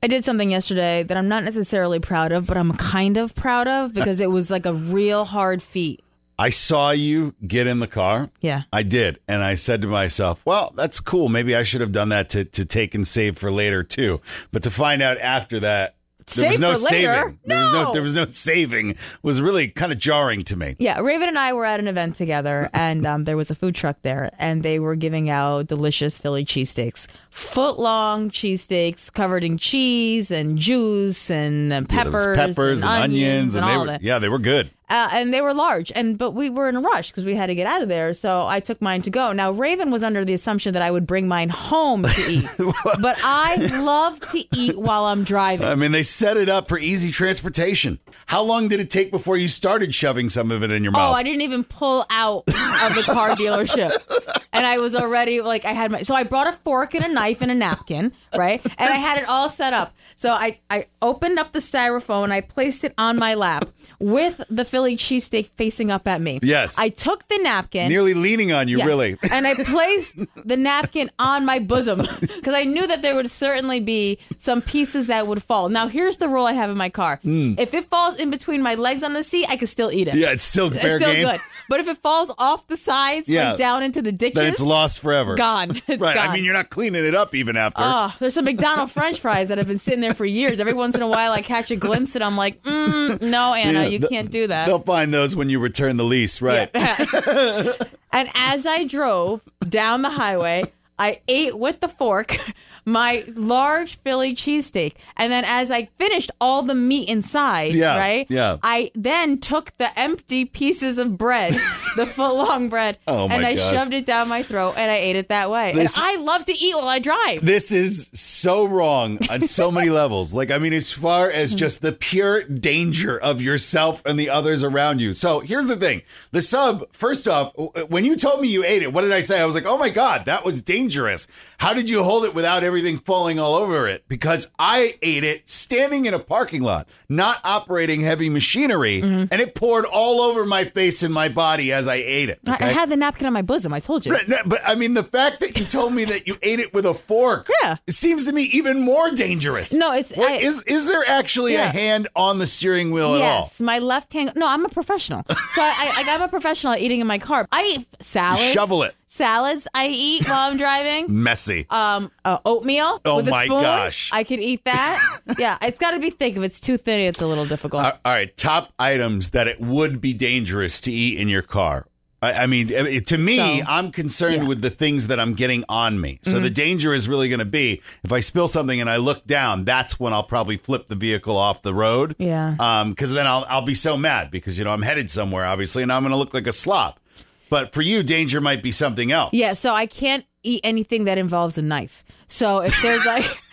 I did something yesterday that I'm not necessarily proud of, but I'm kind of proud of because it was like a real hard feat. I saw you get in the car. Yeah. I did. And I said to myself, well, that's cool. Maybe I should have done that to take and save for later, too. But to find out after that, there was no saving. There was no saving. It was really kind of jarring to me. Yeah, Raven and I were at an event together, and there was a food truck there, and they were giving out delicious Philly cheesesteaks. Foot-long cheesesteaks covered in cheese and juice and peppers and onions and all that. Yeah, they were good. And they were large, but we were in a rush because we had to get out of there, so I took mine to go. Now, Raven was under the assumption that I would bring mine home to eat, but I love to eat while I'm driving. I mean, they set it up for easy transportation. How long did it take before you started shoving some of it in your mouth? Oh, I didn't even pull out of the car dealership. And I was already so I brought a fork and a knife and a napkin, right? And I had it all set up. So I opened up the styrofoam, I placed it on my lap with the Philly cheesesteak facing up at me. Yes. I took the napkin. Nearly leaning on you, yes, really. And I placed the napkin on my bosom because I knew that there would certainly be some pieces that would fall. Now, here's the rule I have in my car. If it falls in between my legs on the seat, I can still eat it. Yeah, it's still fair game. Good. But if it falls off the sides, like down into the ditches, then it's lost forever. Gone. It's right. gone. I mean, you're not cleaning it up even after. Oh, there's some McDonald's French fries that have been sitting there for years. Every once in a while, I catch a glimpse and I'm like, no, Anna, you can't do that. They'll find those when you return the lease, right? Yeah. And as I drove down the highway, I ate with the fork my large Philly cheesesteak. And then as I finished all the meat inside, right? Yeah. I then took the empty pieces of bread, the foot-long bread, and I shoved it down my throat and I ate it that way. And I love to eat while I drive. This is so wrong on so many levels. Like, I mean, as far as just the pure danger of yourself and the others around you. So here's the thing. The sub, first off, when you told me you ate it, what did I say? I was like, oh my God, that was dangerous. How did you hold it without everything falling all over it? Because I ate it standing in a parking lot, not operating heavy machinery, and it poured all over my face and my body as I ate it. Okay? I had the napkin on my bosom, I told you. But I mean, the fact that you told me that you ate it with a fork, it seems to me even more dangerous. No, it's... Is there actually a hand on the steering wheel at all? Yes, my left hand... No, I'm a professional. So I'm a professional at eating in my car. I eat salads. You shovel it. Salads I eat while I'm driving. Messy. Oatmeal with a spoon. Gosh. I can eat that. Yeah, it's got to be thick. If it's too thin, it's a little difficult. All right, top items that it would be dangerous to eat in your car. I mean, to me, I'm concerned with the things that I'm getting on me. So the danger is really going to be if I spill something and I look down, that's when I'll probably flip the vehicle off the road. Yeah. Because then I'll be so mad because, I'm headed somewhere, obviously, and I'm going to look like a slop. But for you, danger might be something else. Yeah, so I can't eat anything that involves a knife. So if there's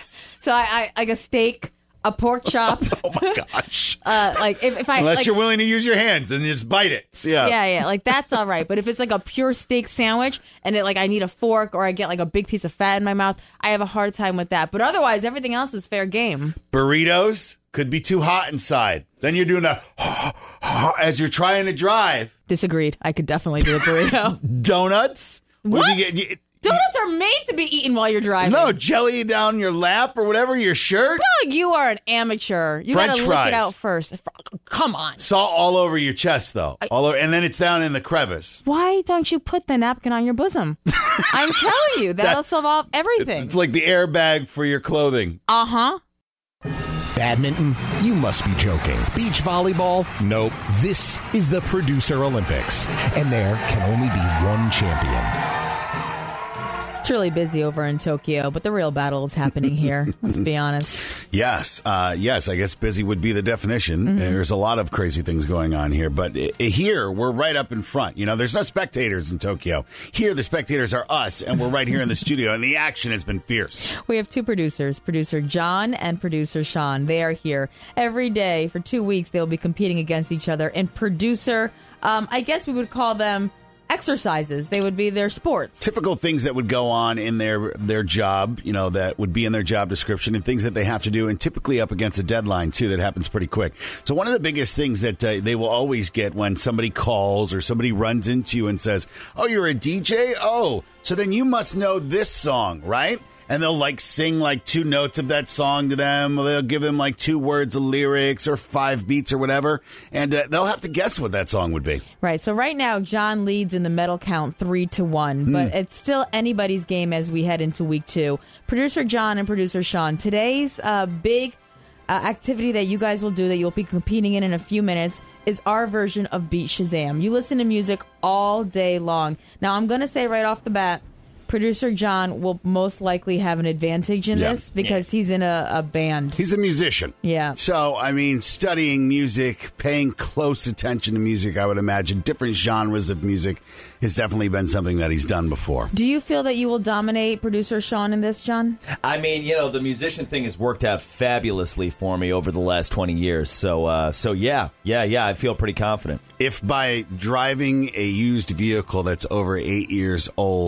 I like a steak, a pork chop. Oh my gosh! If I unless you're willing to use your hands and just bite it. Yeah. Like that's all right. But if it's like a pure steak sandwich and I need a fork or I get like a big piece of fat in my mouth, I have a hard time with that. But otherwise, everything else is fair game. Burritos could be too hot inside. Then you're doing as you're trying to drive. Disagreed. I could definitely do a burrito. Donuts. What? Donuts are made to be eaten while you're driving. No, jelly down your lap or whatever, your shirt. No, you are an amateur. You got to lick it out first. Come on. Salt all over your chest, though. All over, and then it's down in the crevice. Why don't you put the napkin on your bosom? I'm telling you, that'll solve everything. It's like the airbag for your clothing. Uh-huh. Badminton? You must be joking. Beach volleyball? Nope. This is the Producer Olympics, and there can only be one champion. It's really busy over in Tokyo, but the real battle is happening here. Let's be honest. Yes. I guess busy would be the definition. There's a lot of crazy things going on here, but here we're right up in front. There's no spectators in Tokyo. Here the spectators are us, and we're right here in the studio, and the action has been fierce. We have two producers, producer John and producer Sean. They are here every day for 2 weeks. They'll be competing against each other in producer, I guess we would call them exercises. They would be their sports. Typical things that would go on in their job, that would be in their job description and things that they have to do, and typically up against a deadline, too, that happens pretty quick. So one of the biggest things that they will always get when somebody calls or somebody runs into you and says, oh, you're a DJ? Oh, so then you must know this song, right? and they'll like sing like 2 notes of that song to them. Or they'll give them like 2 words of lyrics or 5 beats or whatever, and they'll have to guess what that song would be. Right. So right now, John leads in the medal count 3-1, but it's still anybody's game as we head into week 2. Producer John and producer Sean, today's big activity that you guys will do that you'll be competing in a few minutes is our version of Beat Shazam. You listen to music all day long. Now, I'm going to say right off the bat, producer John will most likely have an advantage in this because he's in a band. He's a musician. Yeah. So, I mean, studying music, paying close attention to music, I would imagine, different genres of music has definitely been something that he's done before. Do you feel that you will dominate producer Sean in this, John? I mean, the musician thing has worked out fabulously for me over the last 20 years. So yeah, I feel pretty confident. If by driving a used vehicle that's over 8 years old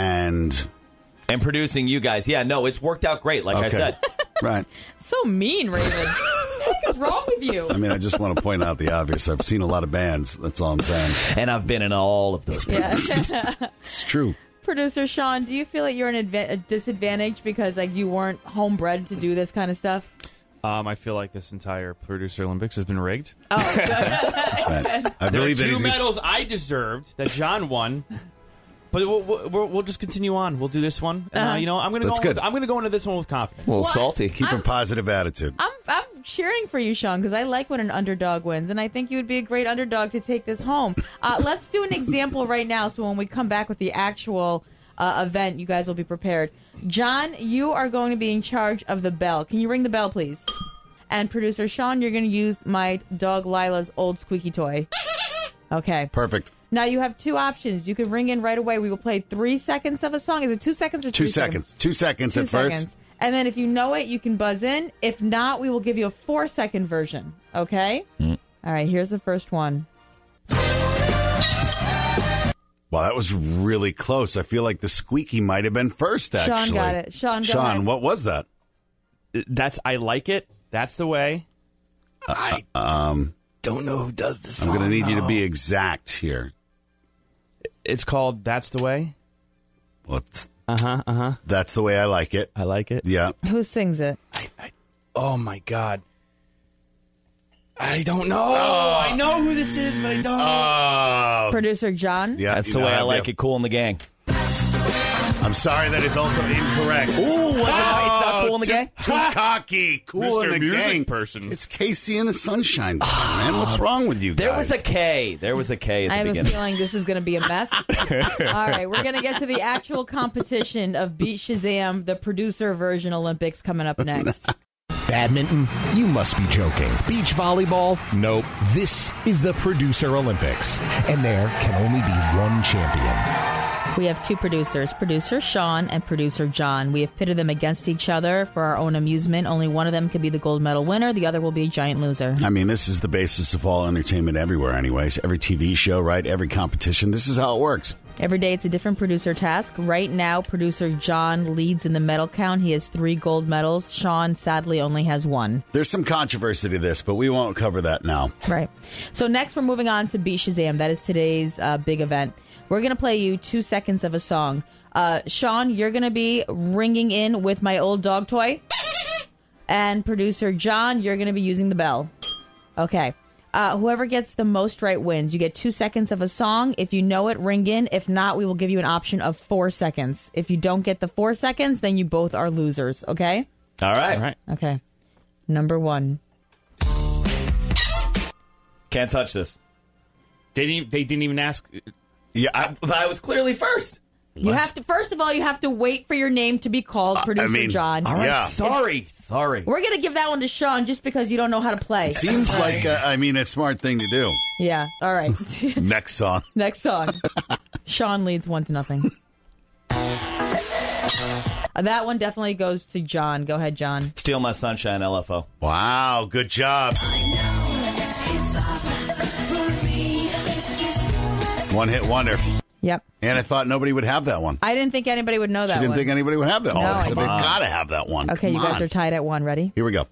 and producing you guys, it's worked out great, like I said. Right. So mean, Raven. What is wrong with you? I mean, I just want to point out the obvious. I've seen a lot of bands. That's all I'm saying. And I've been in all of those bands. It's true. Producer Sean, do you feel like you're a disadvantage because you weren't homebred to do this kind of stuff? I feel like this entire Producer Olympics has been rigged. Oh, good. Right. I There are believe that 2 medals I deserved that John won. But we'll just continue on. We'll do this one. And, I'm going to go into this one with confidence. A little salty. Keep a positive attitude. I'm cheering for you, Sean, because I like when an underdog wins, and I think you would be a great underdog to take this home. Let's do an example right now, so when we come back with the actual event, you guys will be prepared. John, you are going to be in charge of the bell. Can you ring the bell, please? And producer Sean, you're going to use my dog Lila's old squeaky toy. Okay. Perfect. Now you have 2 options. You can ring in right away. We will play 3 seconds of a song. Is it 2 seconds or 3 seconds? 2 seconds 2 at seconds. first. And then if you know it, you can buzz in. If not, we will give you a 4-second version. Okay? All right, here's the first one. Wow, that was really close. I feel like the squeaky might have been first, actually. Sean got it. Sean, go ahead. What was that? I like it. That's the way. I don't know who does this song. I'm going to need you to be exact here. It's called That's the Way. Well, That's the way I like it. I like it. Yeah. Who sings it? Oh, my God. I don't know. I know who this is, but I don't. Producer John? Yeah, That's the way I like it. Cool in the Gang. I'm sorry, that is also incorrect. Ooh, it's not Cool in the Gang? Too cocky. Cool in the Music Gang. person. It's Casey and the Sunshine Band, man. What's wrong with you guys? There was a K. There was a K at I the have beginning. a feeling this is going to be a mess. All right, we're going to get to the actual competition of Beat Shazam, the producer version Olympics, coming up next. Badminton? You must be joking. Beach volleyball? Nope. This is the Producer Olympics, and there can only be one champion. We have 2 producers, producer Sean and producer John. We have pitted them against each other for our own amusement. Only one of them could be the gold medal winner. The other will be a giant loser. I mean, this is the basis of all entertainment everywhere anyways. Every TV show, right? Every competition. This is how it works. Every day it's a different producer task. Right now, producer John leads in the medal count. He has 3 gold medals. Sean, sadly, only has 1. There's some controversy to this, but we won't cover that now. Right. So next we're moving on to Beat Shazam. That is today's big event. We're going to play you 2 seconds of a song. Sean, you're going to be ringing in with my old dog toy. And producer John, you're going to be using the bell. Okay. Whoever gets the most right wins. You get 2 seconds of a song. If you know it, ring in. If not, we will give you an option of 4 seconds. If you don't get the 4 seconds, then you both are losers. Okay? All right. All right. Okay. Number 1. Can't touch this. They didn't even ask. Yeah, But I was clearly first. You have to, first of all, you have to wait for your name to be called, producer John. All right. Yeah. Sorry. We're going to give that one to Sean just because you don't know how to play. seems like, a smart thing to do. Yeah. All right. Next song. Next song. Sean leads 1-0. That one definitely goes to John. Go ahead, John. Steal My Sunshine, LFO. Wow, good job. One hit wonder. Yep. And I thought nobody would have that one. I didn't think anybody would know that She didn't one. think anybody would have that No, one. I So they didn't. got to have that one. Okay, Come you guys on. are tied at 1. Ready? Here we go.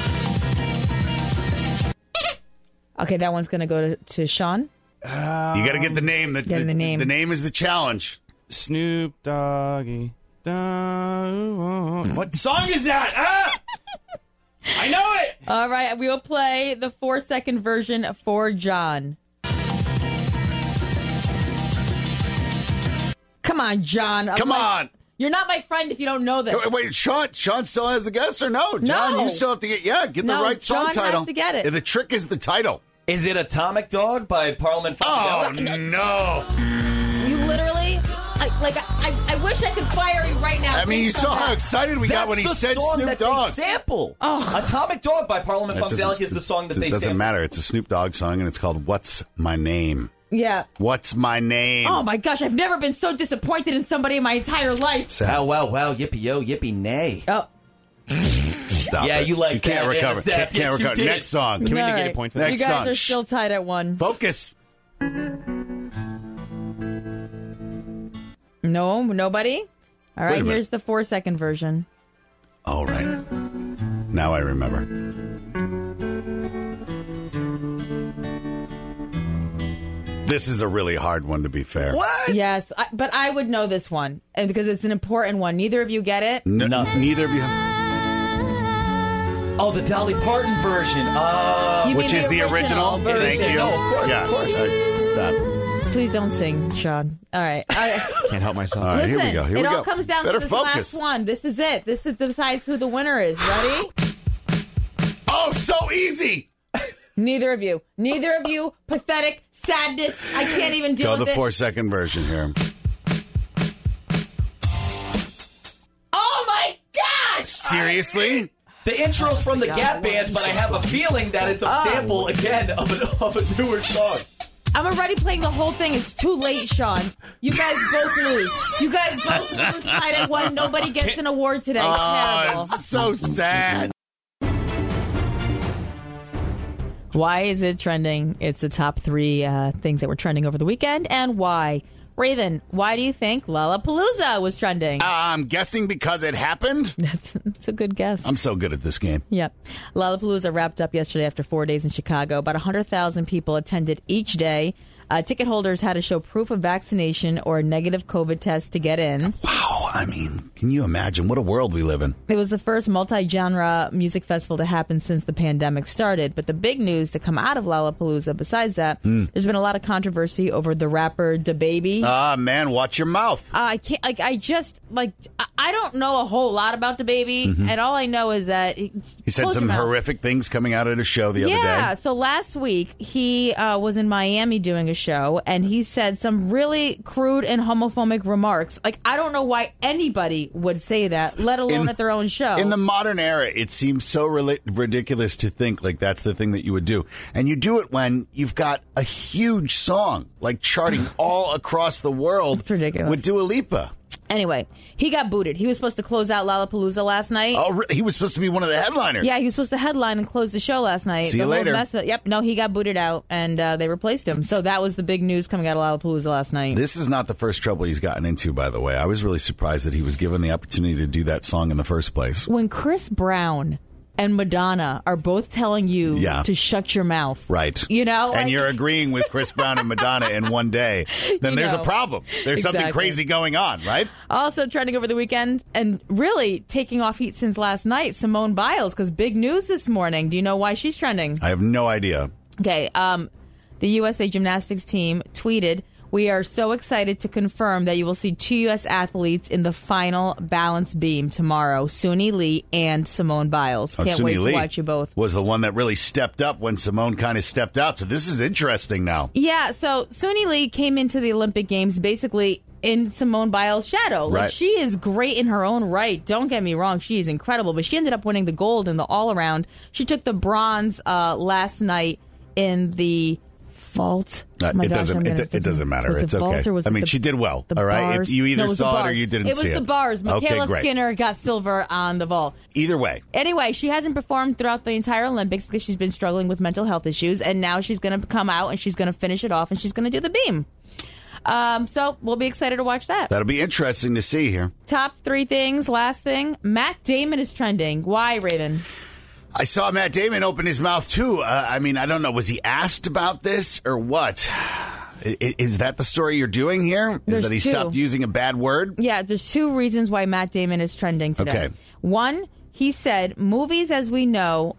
Okay, that one's going to go to Sean. You got to get the name. Getting the name. The name is the challenge. Snoop Doggy. What song is that? Ah! I know it! All right, we will play the 4-second version for John. Come on, John. Come on. You're not my friend if you don't know this. Wait, Sean still has the guess or no? John, you still have to get the right song John title. has to get it. The trick is the title. Is it Atomic Dog by Parliament Funkadelic? Oh, no. You literally... I wish I could fire you right now. I mean, you saw how excited we got when he said Snoop Dogg. Sample. Atomic Dog by Parliament Funkadelic is the song that they sample. It doesn't matter. It's a Snoop Dogg song, and it's called What's My Name? Yeah. What's My Name? Oh, my gosh. I've never been so disappointed in somebody in my entire life. Wow, yippee-yo, yippee-nay. Oh. Stop Yeah, it. you like can't that. recover. Yes, Can't recover. you did. Next song. Can we All get right. a point for that? You Next guys song. are still tied at 1. Focus. No, nobody? All Wait a right, minute. here's the 4-second version. All right. Now I remember. This is a really hard one, to be fair. What? Yes, but I would know this one and because it's an important one. Neither of you get it? Neither of you have. Oh, the Dolly Parton version. You Which mean is the original? version. Thank you. No, of course, Yeah. of course. Stop. Please don't sing, Sean. All right. Can't help myself. All right, Listen, here we go. Here it we all go. comes down Better to this focus. last one. This is it. This decides who the winner is. Ready? Oh, so easy. Neither of you. Pathetic sadness. I can't even deal Go with the it. 4-second version here. Oh my gosh! Seriously? The intro's from the Gap Band, but I have a feeling that it's a sample again of a newer song. I'm already playing the whole thing. It's too late, Sean. You guys both lose. You guys both lose tied at 1. Nobody gets an award today. Terrible. It's so sad. Why is it trending? It's the top 3 things that were trending over the weekend, and why. Raven, why do you think Lollapalooza was trending? I'm guessing because it happened. That's a good guess. I'm so good at this game. Yep. Lollapalooza wrapped up yesterday after 4 days in Chicago. About 100,000 people attended each day. Ticket holders had to show proof of vaccination or a negative COVID test to get in. Wow. I mean, can you imagine what a world we live in? It was the first multi-genre music festival to happen since the pandemic started. But the big news to come out of Lollapalooza, besides that, there's been a lot of controversy over the rapper DaBaby. Man, watch your mouth. I can't. I don't know a whole lot about DaBaby, and all I know is that He said some horrific things coming out at a show the other day. Yeah. So last week he was in Miami doing a show, and he said some really crude and homophobic remarks. Like, I don't know why anybody would say that, let alone at their own show. In the modern era, it seems so ridiculous to think like that's the thing that you would do. And you do it when you've got a huge song, like charting all across the world. It's ridiculous. With Dua Lipa. Anyway, he got booted. He was supposed to close out Lollapalooza last night. Oh, he was supposed to be one of the headliners. Yeah, he was supposed to headline and close the show last night. See you later. Yep, no, he got booted out, and they replaced him. So that was the big news coming out of Lollapalooza last night. This is not the first trouble he's gotten into, by the way. I was really surprised that he was given the opportunity to do that song in the first place. When Chris Brown and Madonna are both telling you to shut your mouth. Right. You know? And you're agreeing with Chris Brown and Madonna in one day. Then there's a problem. There's something crazy going on, right? Also trending over the weekend and really taking off heat since last night, Simone Biles, because big news this morning. Do you know why she's trending? I have no idea. Okay. The USA Gymnastics team tweeted, "We are so excited to confirm that you will see 2 U.S. athletes in the final balance beam tomorrow, Suni Lee and Simone Biles. Can't wait to watch you both." Was the one that really stepped up when Simone kind of stepped out. So this is interesting now. Yeah, so Suni Lee came into the Olympic Games basically in Simone Biles' shadow. Like, she is great in her own right. Don't get me wrong, she is incredible. But she ended up winning the gold in the all-around. She took the bronze last night in the vault. It doesn't matter. It's okay. She did well. All right. If you either saw it or you didn't see it. It was the bars. Michaela Skinner got silver on the vault. Either way. Anyway, she hasn't performed throughout the entire Olympics because she's been struggling with mental health issues, and now she's going to come out and she's going to finish it off and she's going to do the beam. So we'll be excited to watch that. That'll be interesting to see here. Top 3 things. Last thing, Matt Damon is trending. Why, Raven? I saw Matt Damon open his mouth, too. I mean, I don't know. Was he asked about this or what? Is that the story you're doing here? There's Is that he two. stopped using a bad word? Yeah, there's two reasons why Matt Damon is trending today. Okay. One, he said movies as we know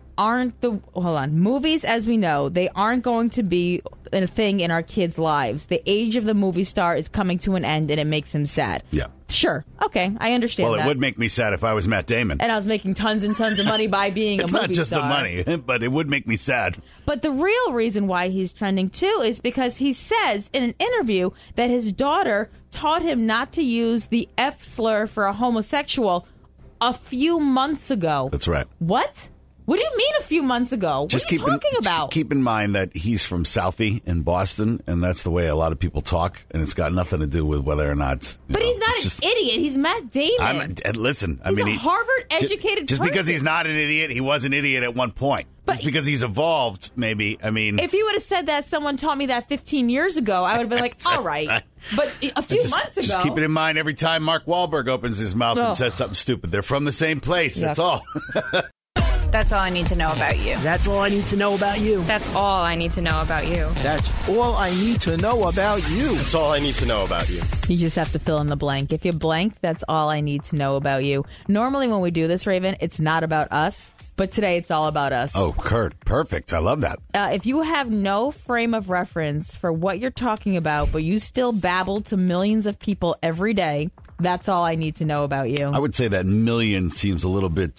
movies as we know, they aren't going to be a thing in our kids' lives. The age of the movie star is coming to an end and it makes him sad. Yeah. Sure. Okay, I understand Well, that. it would make me sad if I was Matt Damon. And I was making tons and tons of money by being a movie star. It's not just the money, but it would make me sad. But the real reason why he's trending, too, is because he says in an interview that his daughter taught him not to use the F slur for a homosexual a few months ago. That's right. What? What do you mean a few months ago? What are you talking about? Keep in mind that he's from Southie in Boston, and that's the way a lot of people talk, and it's got nothing to do with whether or not. But he's not an idiot. He's Matt Damon. Listen, He's a Harvard-educated Just person. because he's not an idiot, he was an idiot at one point. But just because he's evolved, maybe. I mean, if you would have said that someone taught me that 15 years ago, I would have been like, all right. But a few months ago. Just keep it in mind every time Mark Wahlberg opens his mouth and says something stupid. They're from the same place. That's all. That's all I need to know about you. That's all I need to know about you. That's all I need to know about you. That's all I need to know about you. That's all I need to know about you. You just have to fill in the blank. If you blank, that's all I need to know about you. Normally when we do this, Raven, it's not about us, but today it's all about us. Oh, Kurt, perfect. I love that. If you have no frame of reference for what you're talking about, but you still babble to millions of people every day, that's all I need to know about you. I would say that million seems a little bit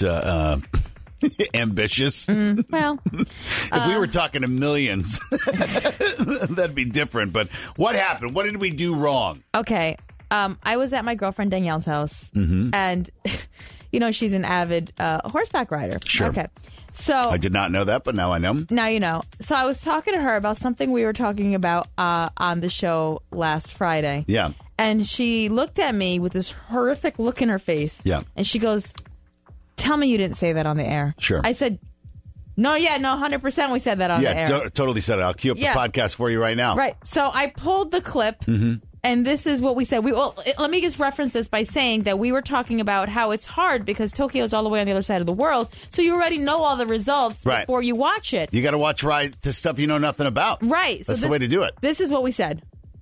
ambitious. Well, if we were talking to millions, that'd be different. But what happened? What did we do wrong? Okay. I was at my girlfriend Danielle's house, and she's an avid horseback rider. Sure. Okay. So I did not know that, but now I know. Now you know. So I was talking to her about something we were talking about on the show last Friday. Yeah. And she looked at me with this horrific look in her face. Yeah. And she goes, "Tell me you didn't say that on the air." Sure. I said, No, 100% we said that on the air. Yeah, totally said it. I'll cue up the podcast for you right now. Right. So I pulled the clip, and this is what we said. Let me just reference this by saying that we were talking about how it's hard because Tokyo's all the way on the other side of the world, so you already know all the results before you watch it. You got to watch the stuff you know nothing about. Right. That's the way to do it. This is what we said.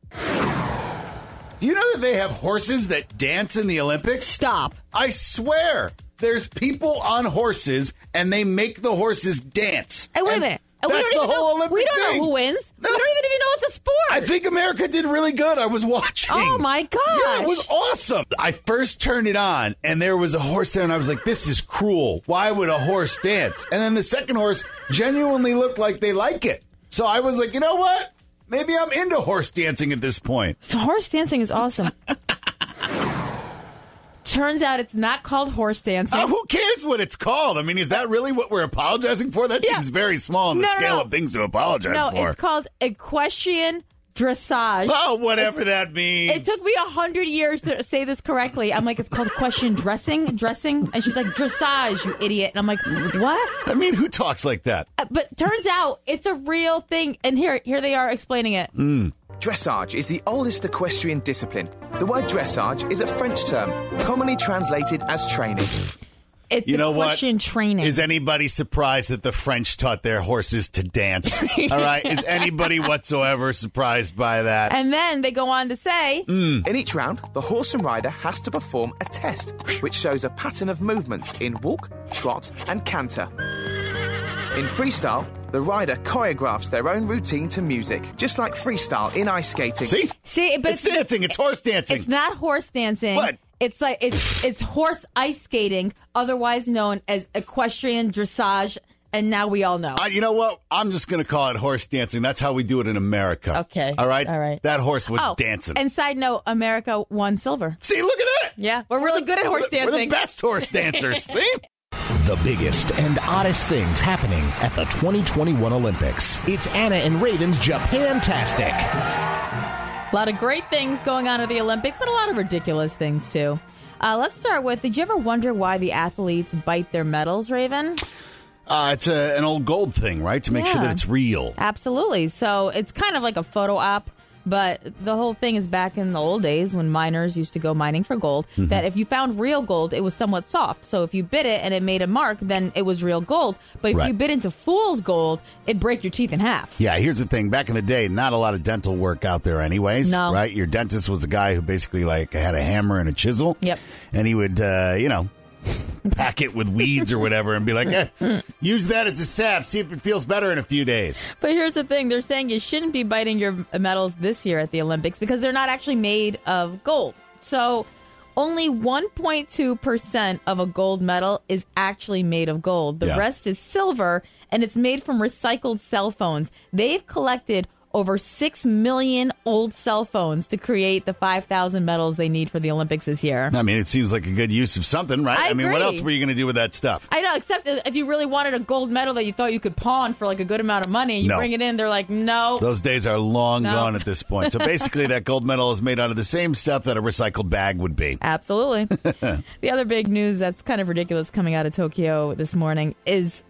Do you know that they have horses that dance in the Olympics? Stop. I swear. There's people on horses, and they make the horses dance. Hey, wait a minute. That's the whole Olympic thing. We don't know who wins. No. We don't even know it's a sport. I think America did really good. I was watching. Oh, my gosh. Yeah, it was awesome. I first turned it on, and there was a horse there, and I was like, this is cruel. Why would a horse dance? And then the second horse genuinely looked like they like it. So I was like, you know what? Maybe I'm into horse dancing at this point. So horse dancing is awesome. Turns out it's not called horse dancing. Who cares what it's called? I mean, is that really what we're apologizing for? That seems very small on the scale of things to apologize for. No, it's called equestrian dressage. Oh, whatever that means. It took me 100 years to say this correctly. I'm like, it's called equestrian dressing. And she's like, dressage, you idiot. And I'm like, what? I mean, who talks like that? But turns out it's a real thing. And here they are explaining it. Dressage is the oldest equestrian discipline. The word dressage is a French term, commonly translated as training. It's equestrian training. Is anybody surprised that the French taught their horses to dance? All right. Is anybody whatsoever surprised by that? And then they go on to say... In each round, the horse and rider has to perform a test, which shows a pattern of movements in walk, trot, and canter. In freestyle, the rider choreographs their own routine to music, just like freestyle in ice skating. See, but it's dancing. It's horse dancing. It's not horse dancing. What? It's like it's horse ice skating, otherwise known as equestrian dressage, and now we all know. You know what? I'm just going to call it horse dancing. That's how we do it in America. Okay. All right? All right. That horse was dancing. And side note, America won silver. See, look at that. Yeah, we're really good at horse dancing. We're the best horse dancers. See? The biggest and oddest things happening at the 2021 Olympics. It's Anna and Raven's Japan-tastic. A lot of great things going on at the Olympics, but a lot of ridiculous things, too. Let's start with, did you ever wonder why the athletes bite their medals, Raven? It's an old gold thing, right? To make sure that it's real. Absolutely. So it's kind of like a photo op. But the whole thing is back in the old days when miners used to go mining for gold, that if you found real gold, it was somewhat soft. So if you bit it and it made a mark, then it was real gold. But if you bit into fool's gold, it'd break your teeth in half. Yeah, here's the thing. Back in the day, not a lot of dental work out there anyways. No. Right? Your dentist was a guy who basically like had a hammer and a chisel. Yep. And he would, pack it with weeds or whatever and be like, use that as a sap. See if it feels better in a few days. But here's the thing. They're saying you shouldn't be biting your medals this year at the Olympics because they're not actually made of gold. So only 1.2% of a gold medal is actually made of gold. The rest is silver, and it's made from recycled cell phones. They've collected over 6 million old cell phones to create the 5,000 medals they need for the Olympics this year. I mean, it seems like a good use of something, right? I mean, what agree. else were you going to do with that stuff? I know, except if you really wanted a gold medal that you thought you could pawn for like a good amount of money, you bring it in, they're like, no. Those days are long gone at this point. So basically, that gold medal is made out of the same stuff that a recycled bag would be. Absolutely. The other big news that's kind of ridiculous coming out of Tokyo this morning is,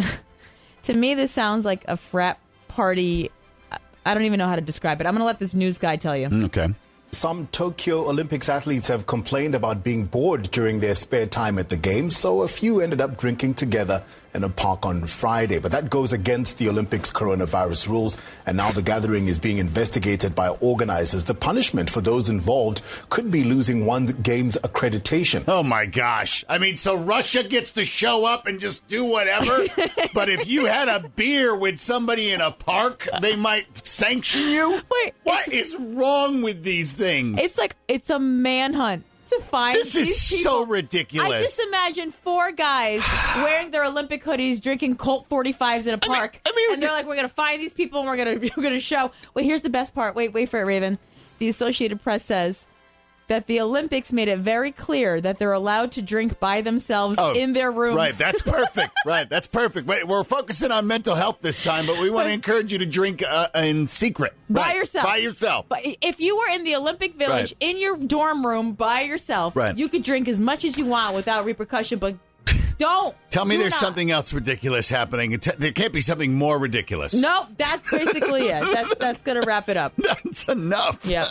to me, this sounds like a frat party. I don't even know how to describe it. I'm going to let this news guy tell you. Okay. Some Tokyo Olympics athletes have complained about being bored during their spare time at the Games, so a few ended up drinking together in a park on Friday. But that goes against the Olympics coronavirus rules, and now the gathering is being investigated by organizers. The punishment for those involved could be losing one's Games accreditation. Oh, my gosh. I mean, so Russia gets to show up and just do whatever? But if you had a beer with somebody in a park, they might sanction you? Wait, what is wrong with these things? It's like it's a manhunt to find this these is people. So ridiculous. I just imagine 4 guys wearing their Olympic hoodies, drinking Colt 45s in a park, and they're like, "We're going to find these people, and we're going to show." Wait, here's the best part. Wait for it, Raven. The Associated Press says that the Olympics made it very clear that they're allowed to drink by themselves in their rooms. Right, that's perfect. Right, that's perfect. Wait, we're focusing on mental health this time, but we want to encourage you to drink in secret. By yourself. By yourself. But if you were in the Olympic Village, in your dorm room, by yourself, you could drink as much as you want without repercussion, but don't. Tell me there's something else ridiculous happening. There can't be something more ridiculous. Nope, that's basically it. That's going to wrap it up. That's enough. Yeah.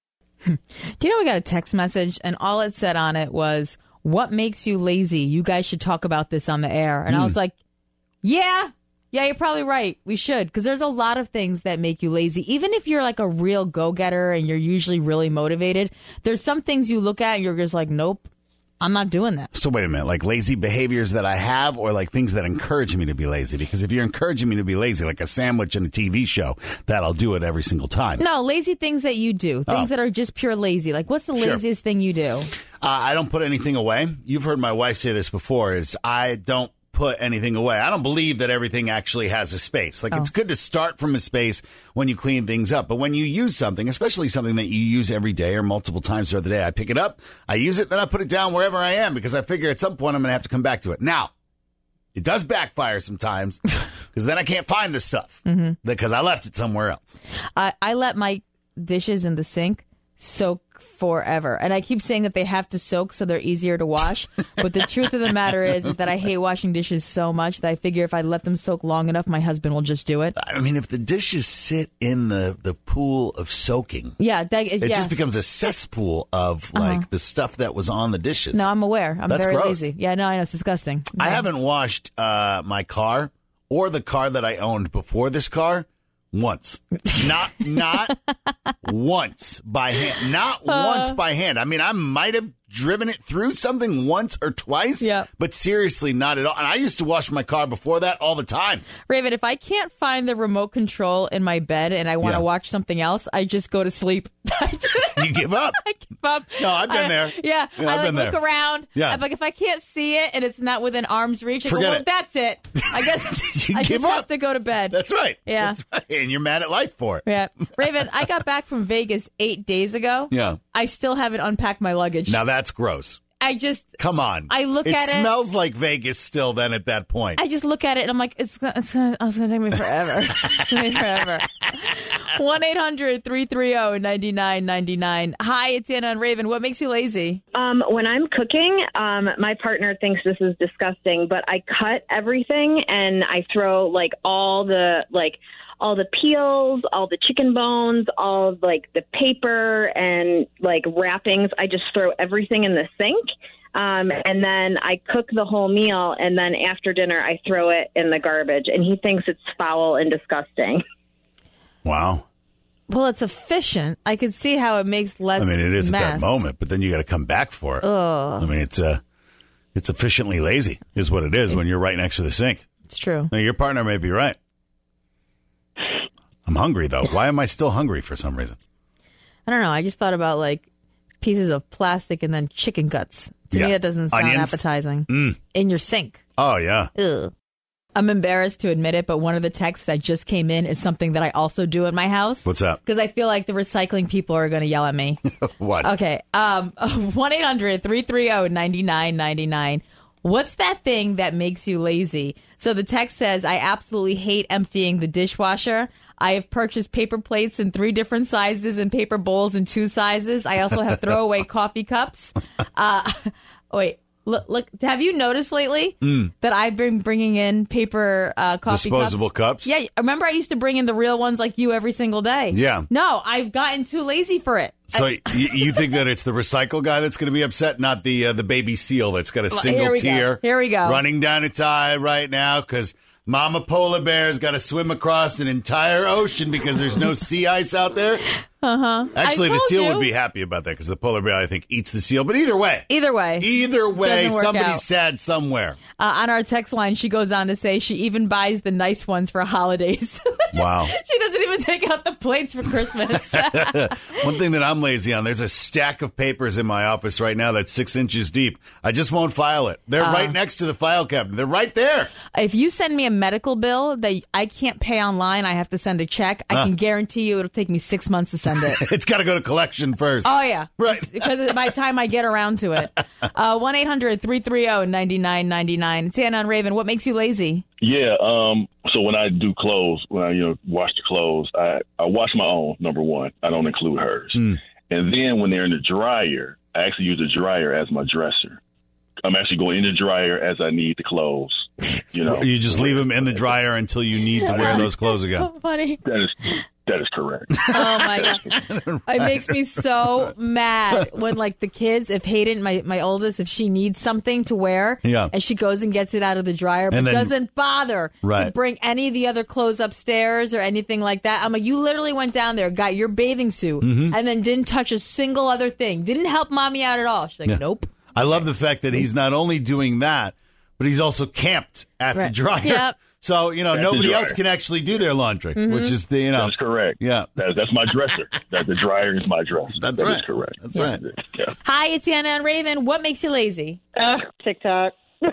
Do you know we got a text message and all it said on it was, "What makes you lazy? You guys should talk about this on the air." And I was like, yeah, you're probably right. We should, because there's a lot of things that make you lazy. Even if you're like a real go-getter and you're usually really motivated, there's some things you look at and you're just like, nope, I'm not doing that. So wait a minute, like lazy behaviors that I have or like things that encourage me to be lazy? Because if you're encouraging me to be lazy, like a sandwich and a TV show, that'll do it every single time. No, lazy things that you do, things that are just pure lazy. Like what's the laziest thing you do? I don't put anything away. You've heard my wife say this before, is I don't put anything away. I don't believe that everything actually has a space. Like it's good to start from a space when you clean things up. But when you use something, especially something that you use every day or multiple times throughout the day, I pick it up, I use it, then I put it down wherever I am because I figure at some point I'm going to have to come back to it. Now, it does backfire sometimes because then I can't find the stuff because I left it somewhere else. I let my dishes in the sink soak forever. And I keep saying that they have to soak so they're easier to wash. But the truth of the matter is that I hate washing dishes so much that I figure if I let them soak long enough, my husband will just do it. I mean, if the dishes sit in the pool of soaking, it just becomes a cesspool of like the stuff that was on the dishes. No, I'm aware. I'm That's very gross. lazy. Yeah, no, I know. It's disgusting. I haven't washed my car or the car that I owned before this car once. Not once by hand. Not once by hand. I mean, I might have driven it through something once or twice, but seriously, not at all. And I used to wash my car before that all the time. Raven, if I can't find the remote control in my bed and I want to watch something else, I just go to sleep. You give up? I give up. No, I've been there. Yeah, I I've look been around. Yeah. I'm like, if I can't see it and it's not within arm's reach, I go, Forget well, it. that's it. I guess You I give just up. have to go to bed. That's right. Yeah. That's right. And you're mad at life for it. Yeah. Raven, I got back from Vegas 8 days ago. Yeah. I still haven't unpacked my luggage. Now that's gross. Come on. I look at it. It smells like Vegas still then at that point. I just look at it and I'm like, it's gonna take me forever. It's gonna take me forever. 1-800-330-9999. Hi, it's Anna and Raven. What makes you lazy? When I'm cooking, my partner thinks this is disgusting, but I cut everything and I throw all all the peels, all the chicken bones, all of, like, the paper and, like, wrappings. I just throw everything in the sink. And then I cook the whole meal, and then after dinner, I throw it in the garbage. And he thinks it's foul and disgusting. Wow. Well, it's efficient. I could see how it makes less I mean, it is mess. at that moment, but then you got to come back for it. Ugh. I mean, it's efficiently lazy is what it is when you're right next to the sink. It's true. Now, your partner may be right. I'm hungry, though. Why am I still hungry for some reason? I don't know. I just thought about, like, pieces of plastic and then chicken guts. To me, that doesn't sound appetizing. In your sink. Oh, yeah. Ugh. I'm embarrassed to admit it, but one of the texts that just came in is something that I also do at my house. What's up? Because I feel like the recycling people are going to yell at me. What? Okay. 1-800-330-9999. What's that thing that makes you lazy? So the text says, I absolutely hate emptying the dishwasher. I have purchased paper plates in 3 different sizes and paper bowls in 2 sizes. I also have throwaway coffee cups. Wait. Look, have you noticed lately that I've been bringing in paper coffee disposable cups? Yeah, remember I used to bring in the real ones like you every single day? Yeah. No, I've gotten too lazy for it. So you think that it's the recycle guy that's going to be upset, not the baby seal that's got a single tear Here we go. running down its eye right now because Mama Polar Bear's got to swim across an entire ocean because there's no sea ice out there? Uh-huh. Actually, the seal would be happy about that because the polar bear, I think, eats the seal. But either way, somebody's sad somewhere. On our text line, she goes on to say she even buys the nice ones for holidays. Wow. She doesn't even take out the plates for Christmas. One thing that I'm lazy on, there's a stack of papers in my office right now that's 6 inches deep. I just won't file it. They're right next to the file cabinet. They're right there. If you send me a medical bill that I can't pay online, I have to send a check. I can guarantee you it'll take me 6 months to send it. It's got to go to collection first. Oh, yeah. Right. Because by the time I get around to it. 1-800-330-9999. It's Anna and Raven. What makes you lazy? Yeah. So when I do clothes, when I wash the clothes, I wash my own, number one. I don't include hers. And then when they're in the dryer, I actually use the dryer as my dresser. I'm actually going in the dryer as I need the clothes. You just leave them in the dryer until you need to wear those clothes again. So funny. That is correct. Oh, my God. It makes me so mad when, like, the kids, if Hayden, my oldest, if she needs something to wear, and she goes and gets it out of the dryer, but doesn't bother to bring any of the other clothes upstairs or anything like that. I'm like, you literally went down there, got your bathing suit, and then didn't touch a single other thing. Didn't help mommy out at all. She's like, nope. I love the fact that he's not only doing that, but he's also camped at the dryer. Yep. So, nobody else can actually do their laundry, which is the, That's correct. Yeah. That's my dresser. The dryer is my dresser. That's That right. is correct. That's right. Yeah. Hi, it's Anna and Raven. What makes you lazy? TikTok.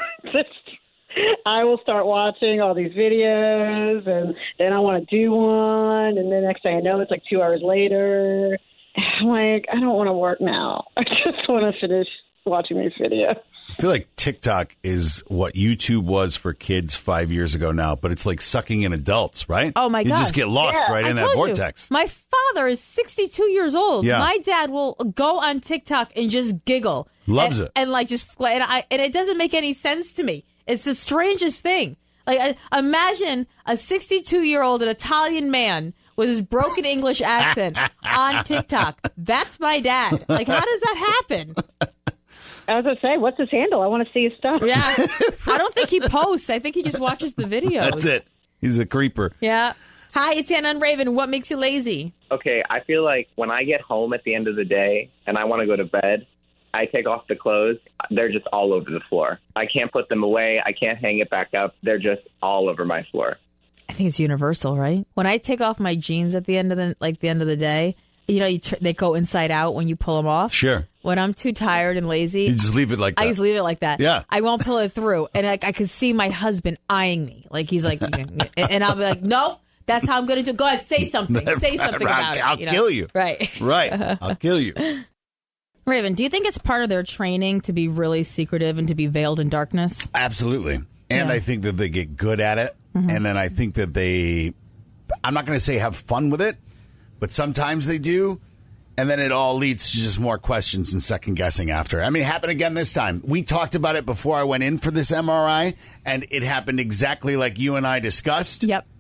I will start watching all these videos, and then I want to do one, and the next thing I know, it's like 2 hours later. I'm like, I don't want to work now. I just want to finish watching these videos. I feel like TikTok is what YouTube was for kids 5 years ago now, but it's like sucking in adults, right? Oh, my God. You just get lost right in that vortex. My father is 62 years old. Yeah. My dad will go on TikTok and just giggle. Loves it. And like just, and it doesn't make any sense to me. It's the strangest thing. Like, imagine a 62-year-old, an Italian man with his broken English accent on TikTok. That's my dad. Like, how does that happen? As I say, what's his handle? I want to see his stuff. Yeah. I don't think he posts. I think he just watches the videos. That's it. He's a creeper. Yeah. Hi, it's Anna and Raven. What makes you lazy? Okay, I feel like when I get home at the end of the day and I want to go to bed, I take off the clothes. They're just all over the floor. I can't put them away. I can't hang it back up. They're just all over my floor. I think it's universal, right? When I take off my jeans at the end of the day, they go inside out when you pull them off. Sure. When I'm too tired and lazy, you just leave it like that. I just leave it like that. Yeah. I won't pull it through. And I could see my husband eyeing me. Like, he's like, and I'll be like, no, that's how I'm going to do. Go ahead, say something. Say something about it. I'll kill you. Right. Right. I'll kill you. Raven, do you think it's part of their training to be really secretive and to be veiled in darkness? Absolutely. And I think that they get good at it. Mm-hmm. And then I think that I'm not going to say have fun with it, but sometimes they do. And then it all leads to just more questions and second guessing after. I mean, it happened again this time. We talked about it before I went in for this MRI, and it happened exactly like you and I discussed. Yep.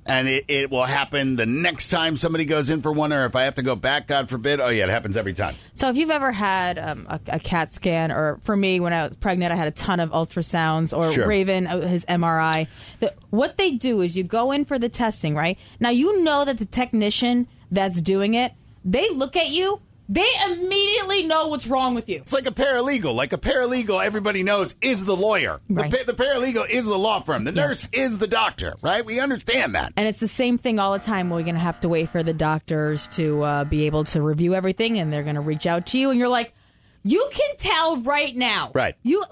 And it will happen the next time somebody goes in for one, or if I have to go back, God forbid. Oh, yeah, it happens every time. So if you've ever had a CAT scan, or for me, when I was pregnant, I had a ton of ultrasounds, or Sure. Raven, his MRI. What they do is you go in for the testing, right? Now, you know that the technician that's doing it, they look at you. They immediately know what's wrong with you. It's like a paralegal. Like a paralegal, everybody knows, is the lawyer. Right. The paralegal is the law firm. The nurse is the doctor, right? We understand that. And it's the same thing all the time. We're going to have to wait for the doctors to be able to review everything, and they're going to reach out to you, and you're like, you can tell right now. Right. You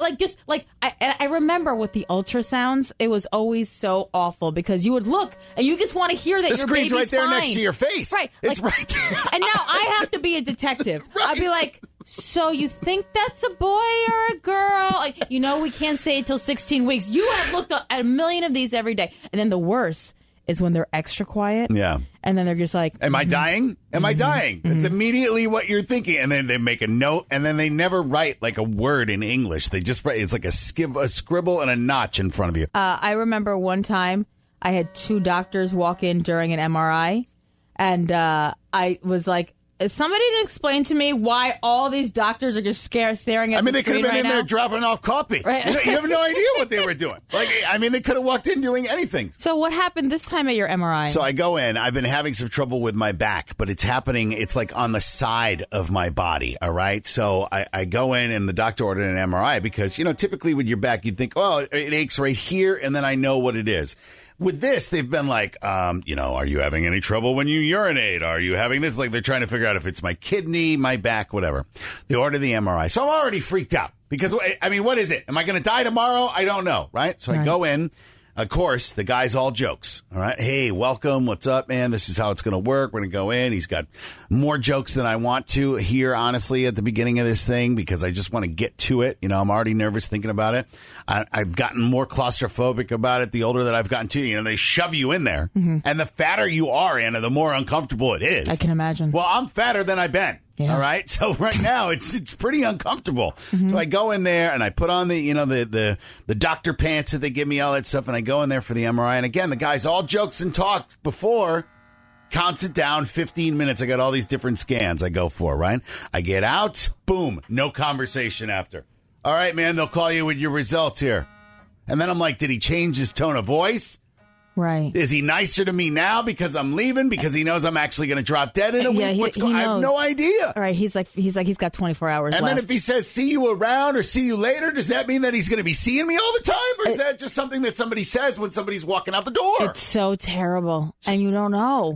I remember with the ultrasounds, it was always so awful because you would look and you just want to hear that The your screen's baby's right there fine. next to your face. Right. It's right there. And now I have to be a detective. I'd be like, so you think that's a boy or a girl? Like, we can't say it till 16 weeks. You have looked at a million of these every day. And then the worst is when they're extra quiet. Yeah. And then they're just like, Am I dying? Am I dying? It's immediately what you're thinking. And then they make a note, and then they never write like a word in English. They just write, it's like a scribble and a notch in front of you. I remember one time I had 2 doctors walk in during an MRI, and I was like, is somebody to explain to me why all these doctors are just staring at they could have been in there dropping off coffee. Right. You have no idea what they were doing. They could have walked in doing anything. So what happened this time at your MRI? So I go in. I've been having some trouble with my back, but it's happening. It's like on the side of my body. All right. So I go in, and the doctor ordered an MRI because, typically with your back, you'd think, oh, it aches right here. And then I know what it is. With this, they've been like, are you having any trouble when you urinate? Are you having this? Like, they're trying to figure out if it's my kidney, my back, whatever. They order the MRI. So I'm already freaked out because, what is it? Am I going to die tomorrow? I don't know, right? So I go in. Of course, the guy's all jokes. All right. Hey, welcome. What's up, man? This is how it's going to work. We're going to go in. He's got more jokes than I want to hear, honestly, at the beginning of this thing because I just want to get to it. I'm already nervous thinking about it. I've gotten more claustrophobic about it the older that I've gotten to. They shove you in there. Mm-hmm. And the fatter you are, Anna, the more uncomfortable it is. I can imagine. Well, I'm fatter than I've been. Yeah. All right. So right now it's pretty uncomfortable. Mm-hmm. So I go in there and I put on the doctor pants that they give me, all that stuff. And I go in there for the MRI. And again, the guy's all jokes and talk before, counts it down 15 minutes. I got all these different scans I go for, right? I get out. Boom. No conversation after. All right, man, they'll call you with your results here. And then I'm like, did he change his tone of voice? Right. Is he nicer to me now because I'm leaving? Because he knows I'm actually going to drop dead in a week? What's going on? I have no idea. All right. He's got 24 hours left. And then if he says, see you around or see you later, does that mean that he's going to be seeing me all the time? Or is that just something that somebody says when somebody's walking out the door? It's so terrible. And you don't know.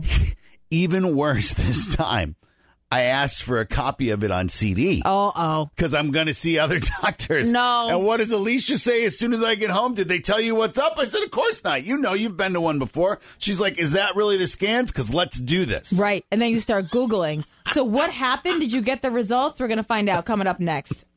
Even worse this time. I asked for a copy of it on CD. Oh. Because I'm going to see other doctors. No. And what does Alicia say as soon as I get home? Did they tell you what's up? I said, of course not. You've been to one before. She's like, is that really the scans? Because let's do this. Right. And then you start Googling. So what happened? Did you get the results? We're going to find out coming up next.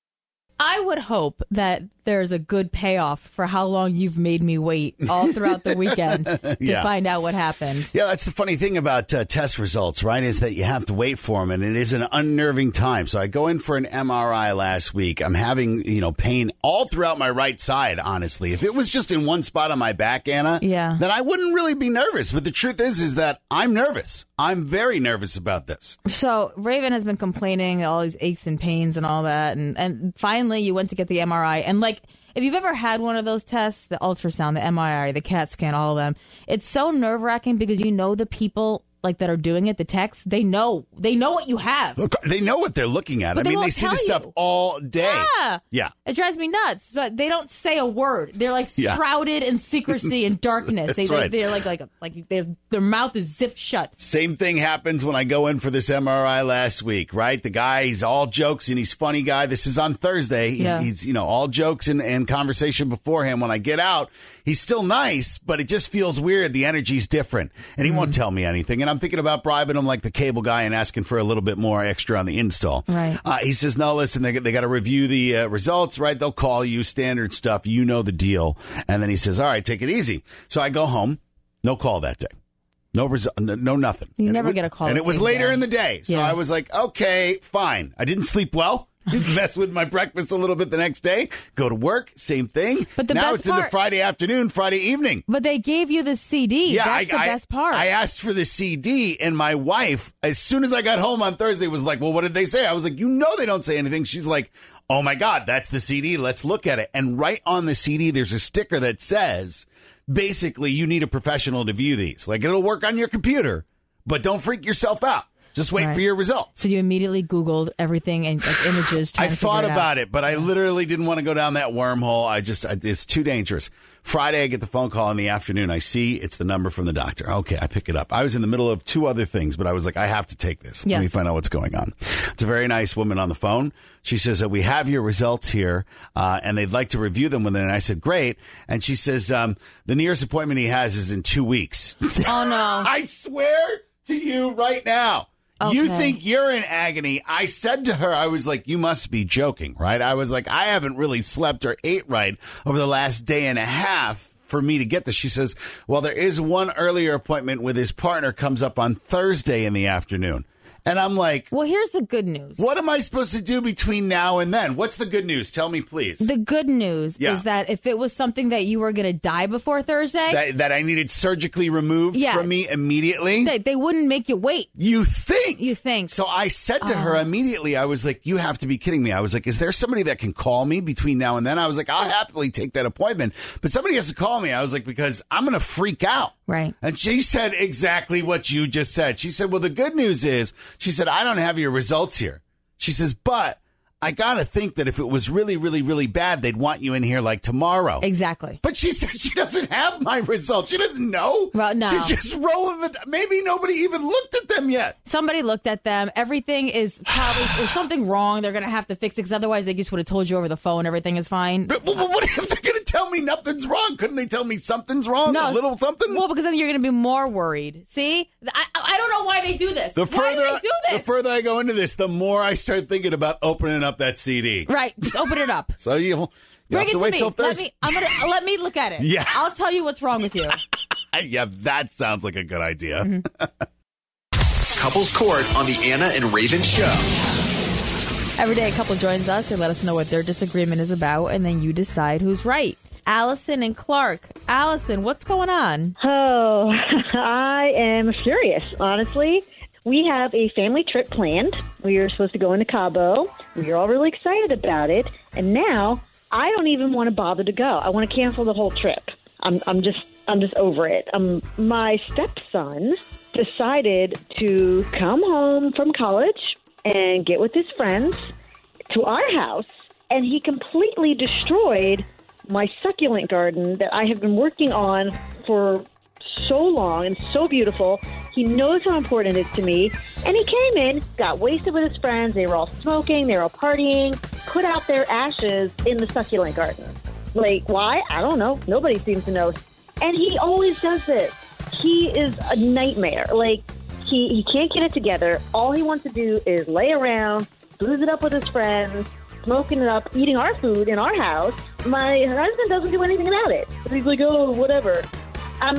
I would hope that there's a good payoff for how long you've made me wait all throughout the weekend to find out what happened. Yeah, that's the funny thing about test results, right, is that you have to wait for them, and it is an unnerving time. So I go in for an MRI last week. I'm having, pain all throughout my right side, honestly. If it was just in one spot on my back, Anna, then I wouldn't really be nervous. But the truth is that I'm nervous. I'm very nervous about this. So Raven has been complaining all these aches and pains and all that, and finally you went to get the MRI. And if you've ever had one of those tests, the ultrasound, the MRI, the CAT scan, all of them, it's so nerve-wracking because the people that are doing it, the techs, they know what you have. Look, they know what they're looking at. But they see the stuff all day. Yeah. It drives me nuts, but they don't say a word. They're shrouded in secrecy and darkness. That's right. They're their mouth is zipped shut. Same thing happens when I go in for this MRI last week, right? The guy, he's all jokes and he's funny guy. This is on Thursday. Yeah. He's all jokes and conversation beforehand. When I get out, he's still nice, but it just feels weird. The energy's different. And he won't tell me anything. And I'm thinking about bribing him like the cable guy and asking for a little bit more extra on the install. Right. He says, no, listen, they got to review the results, right? They'll call you, standard stuff. You know the deal. And then he says, all right, take it easy. So I go home. No call that day. No nothing. You never get a call. And it was later in the day. So I was like, okay, fine. I didn't sleep well. mess with my breakfast a little bit the next day, go to work, same thing. But now it's in the Friday afternoon, Friday evening. But they gave you the CD. Yeah, That's the best part. I asked for the CD, and my wife, as soon as I got home on Thursday, was like, well, what did they say? I was like, they don't say anything. She's like, oh, my God, that's the CD. Let's look at it. And right on the CD, there's a sticker that says, basically, you need a professional to view these. Like, it'll work on your computer, but don't freak yourself out. Just wait for your results. So you immediately Googled everything and images. I thought about it, but I literally didn't want to go down that wormhole. It's too dangerous. Friday, I get the phone call in the afternoon. I see it's the number from the doctor. Okay, I pick it up. I was in the middle of 2 other things, but I was like, I have to take this. Let me find out what's going on. It's a very nice woman on the phone. She says that we have your results here, and they'd like to review them with it. And I said, great. And she says, the nearest appointment he has is in 2 weeks. Oh, no. I swear to you right now. Okay. You think you're in agony. I said to her, I was like, you must be joking, right? I was like, I haven't really slept or ate right over the last day and a half for me to get this. She says, well, there is one earlier appointment with his partner comes up on Thursday in the afternoon. And I'm like, well, here's the good news. What am I supposed to do between now and then? What's the good news? Tell me, please. The good news is that if it was something that you were going to die before Thursday, that I needed surgically removed from me immediately, they wouldn't make you wait. You think? You think. So I said to her immediately, I was like, you have to be kidding me. I was like, is there somebody that can call me between now and then? I was like, I'll happily take that appointment, but somebody has to call me. I was like, because I'm going to freak out. Right. And she said exactly what you just said. She said, well, the good news is, she said, I don't have your results here. She says, but I got to think that if it was really, really, really bad, they'd want you in here like tomorrow. Exactly. But she said she doesn't have my results. She doesn't know. Well, no. She's just rolling maybe nobody even looked at them yet. Somebody looked at them. Everything is probably, there's something wrong. They're going to have to fix it because otherwise they just would have told you over the phone everything is fine. But what if they're going to tell me nothing's wrong? Couldn't they tell me something's wrong? A little something? Well, because then you're going to be more worried. See? I don't know why they do this. Why do they do this? The further I go into this, the more I start thinking about opening up that CD. Right. Just open it up. So you have to wait till Thursday. Let me look at it. Yeah. I'll tell you what's wrong with you. Yeah, that sounds like a good idea. Mm-hmm. Couples Court on the Anna and Raven Show. Every day a couple joins us and let us know what their disagreement is about, and then you decide who's right. Allison and Clark. Allison, what's going on? Oh, I am furious, honestly. We have a family trip planned. We were supposed to go into Cabo. We were all really excited about it. And now I don't even want to bother to go. I want to cancel the whole trip. I'm just over it. My stepson decided to come home from college and get with his friends to our house, and he completely destroyed my succulent garden that I have been working on for so long and so beautiful. He knows how important it is to me. And he came in, got wasted with his friends. They were all smoking. They were all partying, put out their ashes in the succulent garden. Like, why? I don't know. Nobody seems to know. And he always does this. He is a nightmare. Like, he can't get it together. All he wants to do is lay around, booze it up with his friends, smoking it up, eating our food in our house. My husband doesn't do anything about it. He's like, oh, whatever. I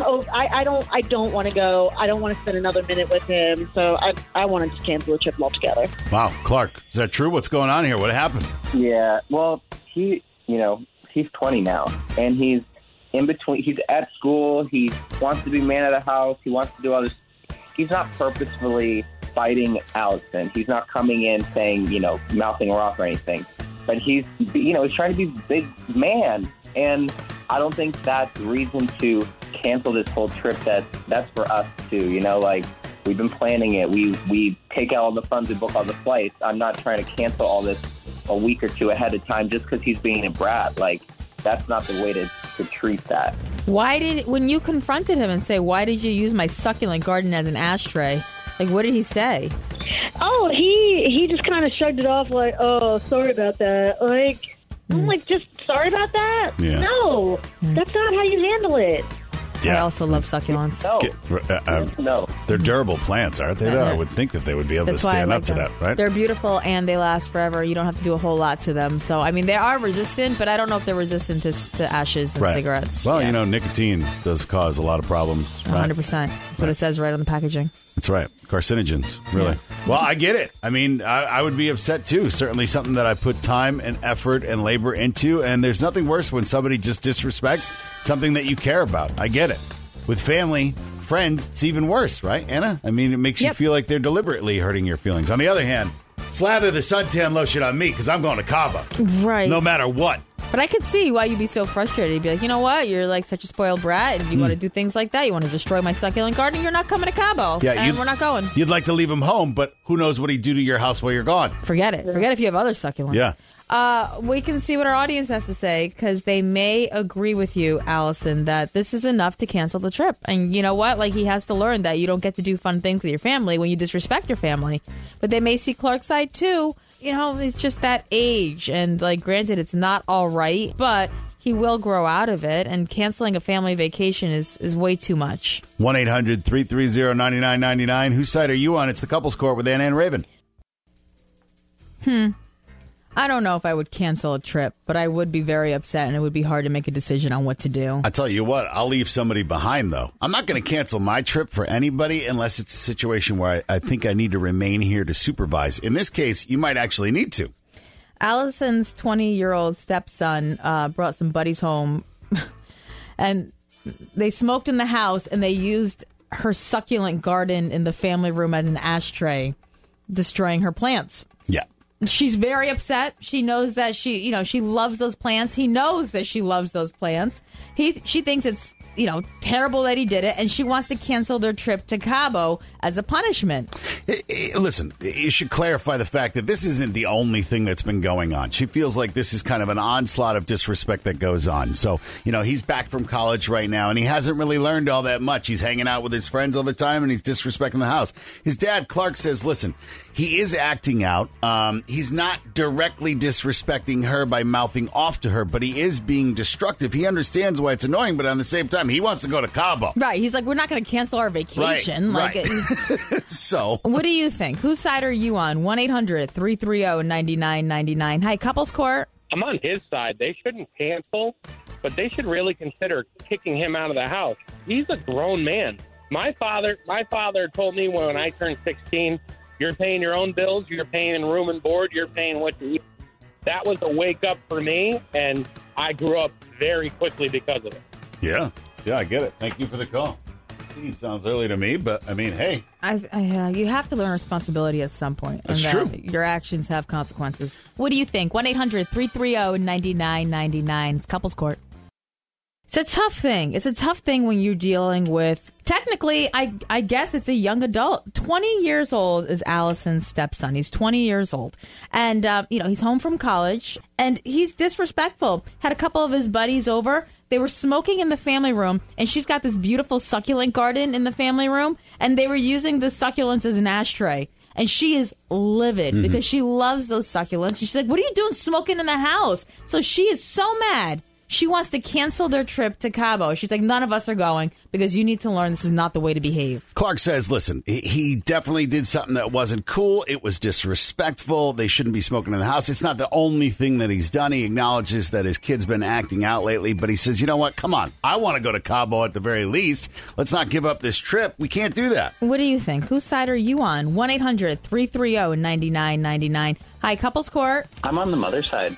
don't want to go. I don't want to spend another minute with him. So I want to just cancel the trip altogether. Wow, Clark, is that true? What's going on here? What happened? Yeah, well, he's 20 now, and he's in between. He's at school. He wants to be man of the house. He wants to do all this. He's not purposefully fighting Allison. He's not coming in saying, mouthing her off or anything. But he's trying to be a big man, and I don't think that's reason to cancel this whole trip. That's for us too. Like, we've been planning it. We take out all the funds and book all the flights. I'm not trying to cancel all this a week or two ahead of time just because he's being a brat. Like, that's not the way to treat that. When you confronted him and say, why did you use my succulent garden as an ashtray? Like, what did he say? Oh, he just kind of shrugged it off like, oh, sorry about that. Like, I'm like, just sorry about that? Yeah. No, that's not how you handle it. Yeah. I also love succulents. No. They're durable plants, aren't they, though? I would think that they would be able to stand up to that, right? They're beautiful, and they last forever. You don't have to do a whole lot to them. So, I mean, they are resistant, but I don't know if they're resistant to ashes and cigarettes. Well, nicotine does cause a lot of problems. Right? 100%. That's what it says right on the packaging. That's right. Carcinogens, really. Well, I get it. I mean, I would be upset too. Certainly something that I put time and effort and labor into. And there's nothing worse when somebody just disrespects something that you care about. I get it. With family, friends, it's even worse, right, Anna? I mean, it makes you feel like they're deliberately hurting your feelings. On the other hand, slather the suntan lotion on me because I'm going to Cabo. Right. No matter what. But I could see why you'd be so frustrated. You'd be like, you know what? You're like such a spoiled brat, and you want to do things like that. You want to destroy my succulent garden. You're not coming to Cabo. Yeah, and we're not going. You'd like to leave him home, but who knows what he'd do to your house while you're gone. Forget it. Forget if you have other succulents. Yeah. We can see what our audience has to say, because they may agree with you, Allison, that this is enough to cancel the trip. And you know what? Like, he has to learn that you don't get to do fun things with your family when you disrespect your family. But they may see Clark's side, too. You know, it's just that age. And, like, granted, it's not all right, but he will grow out of it. And canceling a family vacation is way too much. 1-800-330-9999. Whose side are you on? It's the Couples Court with Anna and Raven. I don't know if I would cancel a trip, but I would be very upset, and it would be hard to make a decision on what to do. I tell you what, I'll leave somebody behind, though. I'm not going to cancel my trip for anybody unless it's a situation where I think I need to remain here to supervise. In this case, you might actually need to. Allison's 20-year-old stepson brought some buddies home, and they smoked in the house, and they used her succulent garden in the family room as an ashtray, destroying her plants. Yeah. She's very upset. She knows that she loves those plants. He knows that she loves those plants. She thinks it's, terrible that he did it, and she wants to cancel their trip to Cabo as a punishment. Listen, you should clarify the fact that this isn't the only thing that's been going on. She feels like this is kind of an onslaught of disrespect that goes on. So, he's back from college right now, and he hasn't really learned all that much. He's hanging out with his friends all the time, and he's disrespecting the house. His dad, Clark, says, listen, he is acting out. He's not directly disrespecting her by mouthing off to her, but he is being destructive. He understands why it's annoying, but on the same time, he wants to go to Cabo. Right. He's like, we're not going to cancel our vacation. Right. So. What do you think? Whose side are you on? 1-800-330-9999. Hi, Couples Court. I'm on his side. They shouldn't cancel, but they should really consider kicking him out of the house. He's a grown man. My father told me when I turned 16, you're paying your own bills, you're paying room and board, you're paying what you eat. That was a wake up for me, and I grew up very quickly because of it. Yeah, I get it. Thank you for the call. 16 sounds early to me, but I mean, hey. You have to learn responsibility at some point. That's and true. Your actions have consequences. What do you think? 1-800-330-9999. It's Couples Court. It's a tough thing. It's a tough thing when you're dealing with, technically, I guess it's a young adult. 20 years old is Allison's stepson. He's 20 years old. And, he's home from college, and he's disrespectful. Had a couple of his buddies over. They were smoking in the family room, and she's got this beautiful succulent garden in the family room, and they were using the succulents as an ashtray. And she is livid because she loves those succulents. She's like, what are you doing smoking in the house? So she is so mad. She wants to cancel their trip to Cabo. She's like, none of us are going because you need to learn this is not the way to behave. Clark says, listen, he definitely did something that wasn't cool. It was disrespectful. They shouldn't be smoking in the house. It's not the only thing that he's done. He acknowledges that his kid's been acting out lately, but he says, you know what? Come on. I want to go to Cabo at the very least. Let's not give up this trip. We can't do that. What do you think? Whose side are you on? 1-800-330-9999. Hi, Couples Court. I'm on the mother's side.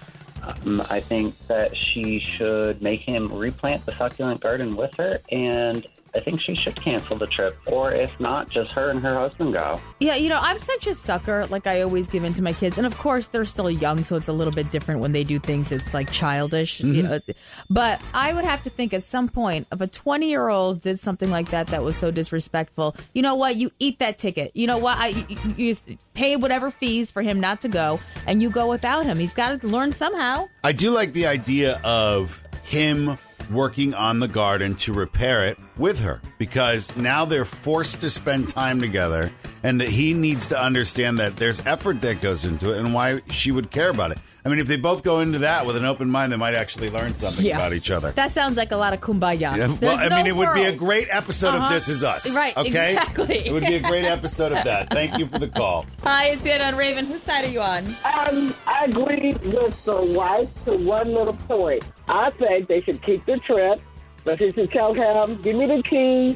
I think that she should make him replant the succulent garden with her, and I think she should cancel the trip. Or if not, just her and her husband go. Yeah, I'm such a sucker. Like, I always give in to my kids. And, of course, they're still young, so it's a little bit different when they do things. It's, like, childish. But I would have to think at some point, if a 20-year-old did something like that was so disrespectful, you know what? You eat that ticket. You know what? You pay whatever fees for him not to go, and you go without him. He's got to learn somehow. I do like the idea of him working on the garden to repair it with her, because now they're forced to spend time together, and that he needs to understand that there's effort that goes into it and why she would care about it. I mean, if they both go into that with an open mind, they might actually learn something about each other. That sounds like a lot of kumbaya. Yeah, well, I mean, it would be a great episode of This Is Us. Right, okay? exactly. It would be a great episode of that. Thank you for the call. Hi, it's Anna and Raven. Whose side are you on? I agree with the wife to one little point. I think they should keep the trip, but she should tell him, give me the keys,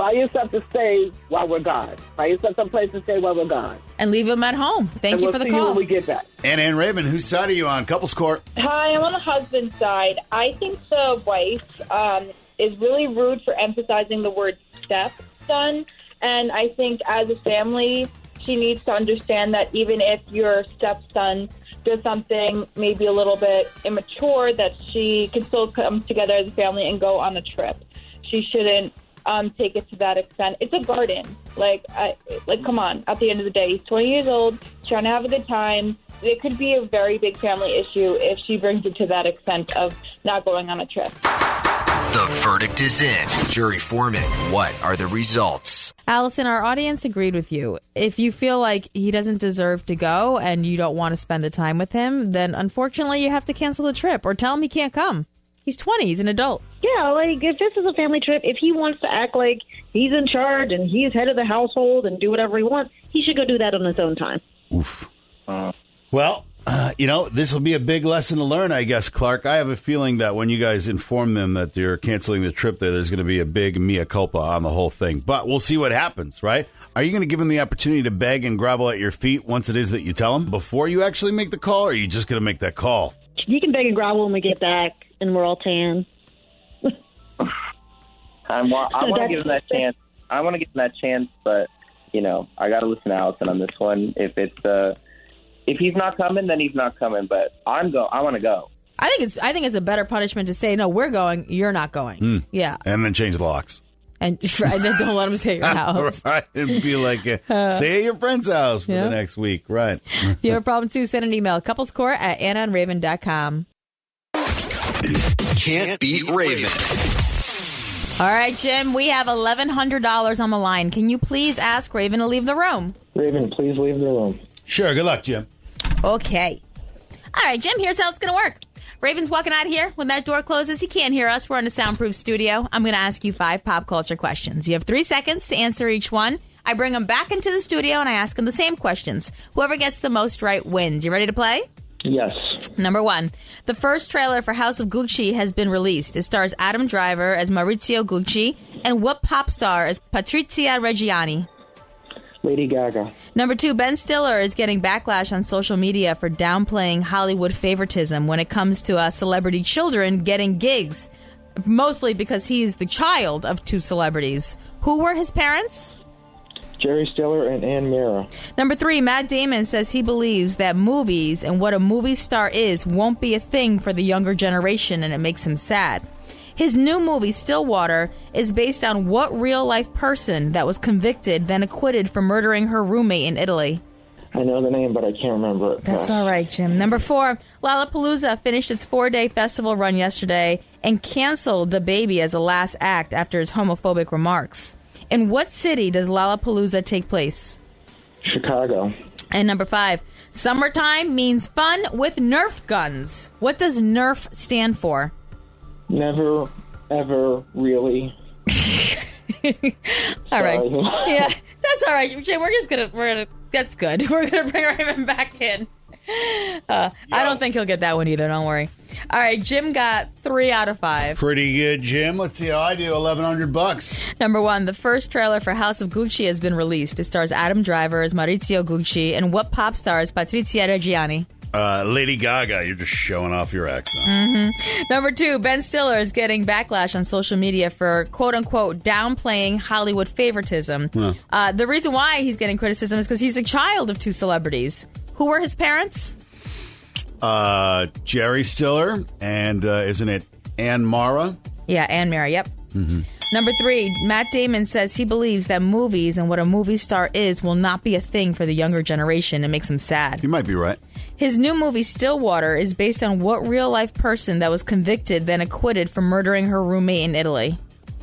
Find yourself to stay while we're gone. Find yourself someplace to stay while we're gone. And leave him at home. Thank you for the see you call. when we get back. Anna and Raven, whose side are you on? Couples Court. Hi, I'm on the husband's side. I think the wife is really rude for emphasizing the word stepson. And I think as a family, she needs to understand that even if your stepson does something maybe a little bit immature, that she can still come together as a family and go on a trip. She shouldn't take it to that extent. It's a garden. Like, come on. At the end of the day, he's 20 years old, trying to have a good time. It could be a very big family issue if she brings it to that extent of not going on a trip. The verdict is in. Jury foreman, what are the results? Allison, our audience agreed with you. If you feel like he doesn't deserve to go and you don't want to spend the time with him, then unfortunately you have to cancel the trip or tell him he can't come. He's 20. He's an adult. Yeah, like if this is a family trip, if he wants to act like he's in charge and he's head of the household and do whatever he wants, he should go do that on his own time. Oof. Well, this will be a big lesson to learn, I guess, Clark. I have a feeling that when you guys inform them that you're canceling the trip there's going to be a big mea culpa on the whole thing. But we'll see what happens, right? Are you going to give him the opportunity to beg and grovel at your feet once it is that you tell him before you actually make the call, or are you just going to make that call? You can beg and grovel when we get back and we're all tan. I want to give him that chance. I want to give him that chance, but, I got to listen to Allison on this one. If he's not coming, then he's not coming. But I want to go. I think it's a better punishment to say, no, we're going, you're not going. Yeah. And then change the locks. And then don't let him stay at your house. Right. And be like, stay at your friend's house for the next week. Right. If you have a problem, too, send an email. couplescourt@annaandraven.com. Can't beat Raven. All right, Jim, we have $1,100 on the line. Can you please ask Raven to leave the room? Raven, please leave the room. Sure. Good luck, Jim. Okay. All right, Jim, here's how it's going to work. Raven's walking out of here. When that door closes, he can't hear us. We're in a soundproof studio. I'm going to ask you 5 pop culture questions. You have 3 seconds to answer each one. I bring him back into the studio, and I ask him the same questions. Whoever gets the most right wins. You ready to play? Yes. Number 1. The first trailer for House of Gucci has been released. It stars Adam Driver as Maurizio Gucci and what pop star as Patrizia Reggiani? Lady Gaga. Number 2, Ben Stiller is getting backlash on social media for downplaying Hollywood favoritism when it comes to celebrity children getting gigs, mostly because he's the child of 2 celebrities. Who were his parents? Jerry Stiller and Ann Mira. Number 3, Matt Damon says he believes that movies and what a movie star is won't be a thing for the younger generation, and it makes him sad. His new movie, Stillwater, is based on what real-life person that was convicted, then acquitted for murdering her roommate in Italy? I know the name, but I can't remember it. That's all right, Jim. Number 4, Lollapalooza finished its 4-day festival run yesterday and canceled DaBaby as a last act after his homophobic remarks. In what city does Lollapalooza take place? Chicago. And number 5, summertime means fun with Nerf guns. What does Nerf stand for? Never, ever, really. All right. Yeah, that's all right. Jim, that's good. We're going to bring Raven back in. I don't think he'll get that one either. Don't worry. All right, Jim got 3 out of 5. Pretty good, Jim. Let's see how I do. $1,100. Number 1, the first trailer for House of Gucci has been released. It stars Adam Driver as Maurizio Gucci and what pop star is Patrizia Reggiani? Lady Gaga. You're just showing off your accent. Mm-hmm. Number 2, Ben Stiller is getting backlash on social media for quote-unquote downplaying Hollywood favoritism. Huh. The reason why he's getting criticism is because he's a child of 2 celebrities. Who were his parents? Jerry Stiller and isn't it Ann Mara? Yeah, Ann Mara, yep. Mm-hmm. Number 3, Matt Damon says he believes that movies and what a movie star is will not be a thing for the younger generation. It makes him sad. You might be right. His new movie, Stillwater, is based on what real-life person that was convicted, then acquitted for murdering her roommate in Italy?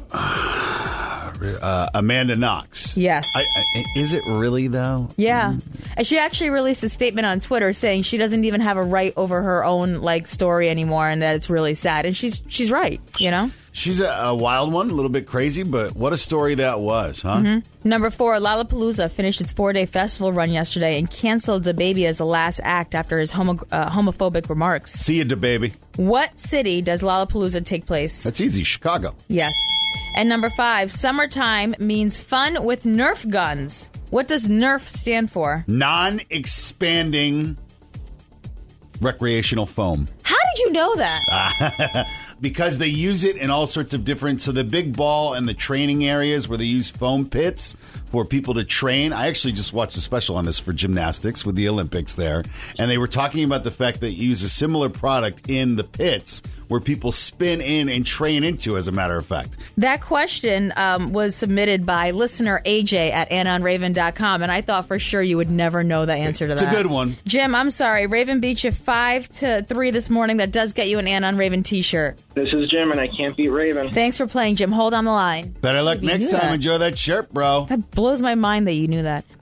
Amanda Knox. Yes. Is it really, though? Yeah. And she actually released a statement on Twitter saying she doesn't even have a right over her own story anymore, and that it's really sad. And she's right, She's a wild one, a little bit crazy, but what a story that was, huh? Mm-hmm. Number 4, Lollapalooza finished its 4-day festival run yesterday and canceled DaBaby as the last act after his homophobic remarks. See you, DaBaby. What city does Lollapalooza take place? That's easy, Chicago. Yes. And number 5, summertime means fun with Nerf guns. What does Nerf stand for? Non-expanding recreational foam. How did you know that? Because they use it in all sorts of different... So the big ball and the training areas where they use foam pits for people to train. I actually just watched a special on this for gymnastics with the Olympics there. And they were talking about the fact that you use a similar product in the pits where people spin in and train into, as a matter of fact. That question was submitted by listener AJ at AnnOnRaven.com, and I thought for sure you would never know the answer to that. It's a good one. Jim, I'm sorry. Raven beat you 5-3 this morning. That does get you an Ann on Raven t-shirt. This is Jim, and I can't beat Raven. Thanks for playing, Jim. Hold on the line. Better luck next time. That. Enjoy that shirt, bro. That blows my mind that you knew that.